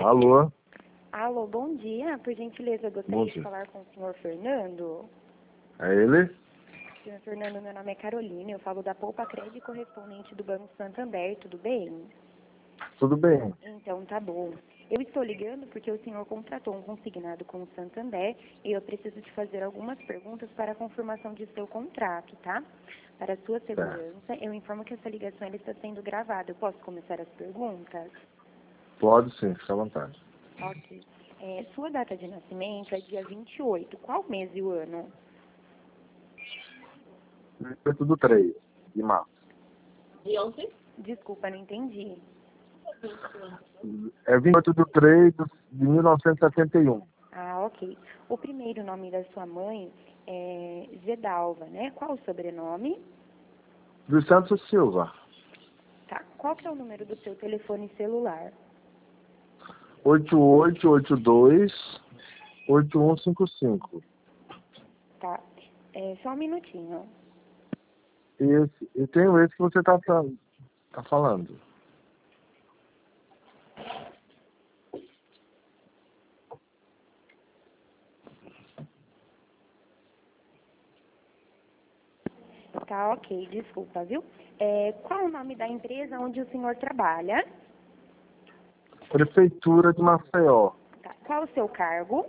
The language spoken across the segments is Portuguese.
Alô? Alô, bom dia. Por gentileza, eu gostaria de falar com o senhor Fernando. É ele? Senhor Fernando, meu nome é Carolina, eu falo da Poupa Crédito correspondente do Banco Santander, tudo bem? Tudo bem. Então, tá bom. Eu estou ligando porque o senhor contratou um consignado com o Santander e eu preciso de fazer algumas perguntas para a confirmação de seu contrato, tá? Para sua segurança, eu informo que essa ligação ela está sendo gravada. Eu posso começar as perguntas? Pode sim, fica à vontade. Ok. Sua data de nascimento é dia 28. Qual mês e o ano? 28 do 3 de março. Desculpa, não entendi. É 28 do 3 de 1971. Ah, ok. O primeiro nome da sua mãe é Zedalva, né? Qual o sobrenome? Dos Santos Silva. Tá. Qual que é o número do seu telefone celular? 8882-8155. Tá. Só um minutinho. Eu tenho esse que você tá falando. Tá, ok. Desculpa, viu? Qual o nome da empresa onde o senhor trabalha? Prefeitura de Maceió. Tá. Qual o seu cargo?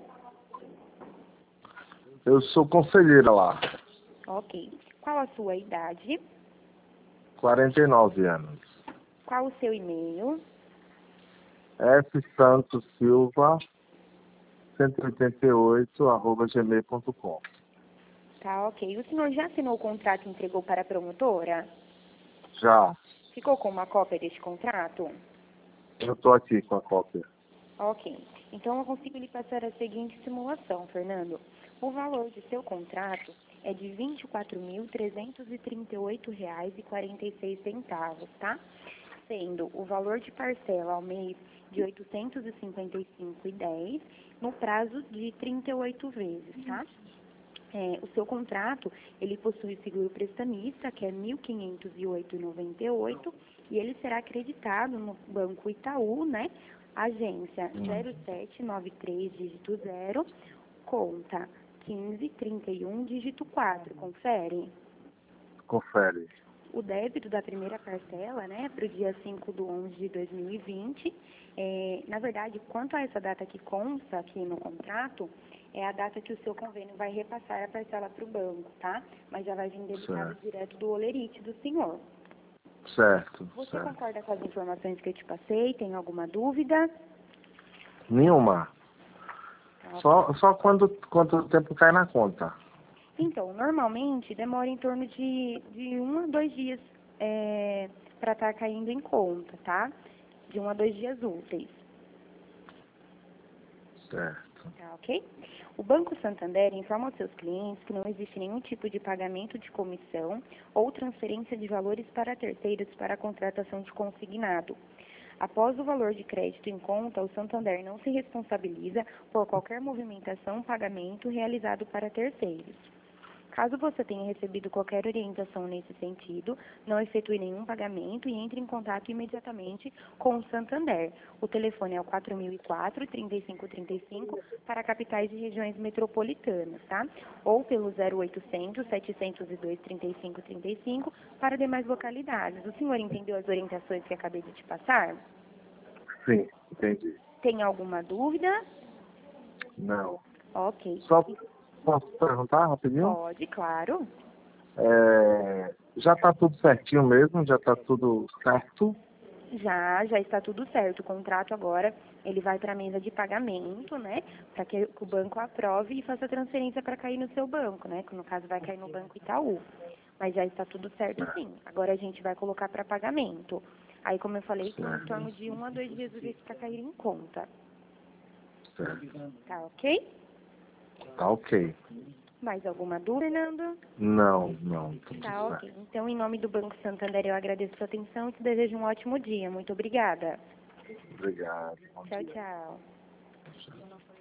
Eu sou conselheira lá. Ok. Qual a sua idade? 49 anos. Qual o seu e-mail? fsantossilva 188@gmail.com. Tá, ok. O senhor já assinou o contrato e entregou para a promotora? Já. Ficou com uma cópia deste contrato? Eu estou aqui com a cópia. Ok. Então, eu consigo lhe passar a seguinte simulação, Fernando. O valor de seu contrato é de R$ 24.338,46, tá? Sendo o valor de parcela ao mês de R$ 855,10 no prazo de 38 vezes, tá? O seu contrato, ele possui seguro prestamista, que é R$ 1.508,98, e ele será acreditado no Banco Itaú, né? Agência 0793, dígito 0, conta 1531, dígito 4. Confere. Confere. O débito da primeira parcela, né, para o dia 5/11/2020, na verdade, quanto a essa data que consta aqui no contrato, é a data que o seu convênio vai repassar a parcela para o banco, tá? Mas já vai vir debitado direto do holerite do senhor. Certo. Você concorda com as informações que eu te passei? Tem alguma dúvida? Nenhuma. Tá. Só quanto tempo cai na conta. Então, normalmente demora em torno de 1 a 2 dias para estar caindo em conta, tá? De 1 a 2 dias úteis. Certo. Tá, ok? O Banco Santander informa aos seus clientes que não existe nenhum tipo de pagamento de comissão ou transferência de valores para terceiros para a contratação de consignado. Após o valor de crédito em conta, o Santander não se responsabiliza por qualquer movimentação ou pagamento realizado para terceiros. Caso você tenha recebido qualquer orientação nesse sentido, não efetue nenhum pagamento e entre em contato imediatamente com o Santander. O telefone é o 4004-3535 para capitais e regiões metropolitanas, tá? Ou pelo 0800-702-3535 para demais localidades. O senhor entendeu as orientações que acabei de te passar? Sim, entendi. Tem alguma dúvida? Não. Ok. Só posso perguntar rapidinho? Pode, claro. Já está tudo certinho mesmo? Já está tudo certo? Já está tudo certo. O contrato agora, ele vai para a mesa de pagamento, né? Para que o banco aprove e faça a transferência para cair no seu banco, né? Que no caso vai cair no Banco Itaú. Mas já está tudo certo, sim. Agora a gente vai colocar para pagamento. Aí, como eu falei, tem em torno de 1 a 2 dias úteis para cair em conta. Certo. Tá ok? Tá ok. Mais alguma dúvida, Fernando? Não, tudo Tá certo. ok. Então, em nome do Banco Santander, eu agradeço a sua atenção e te desejo um ótimo dia. Muito obrigada. Obrigado. Bom Tchau, dia. tchau.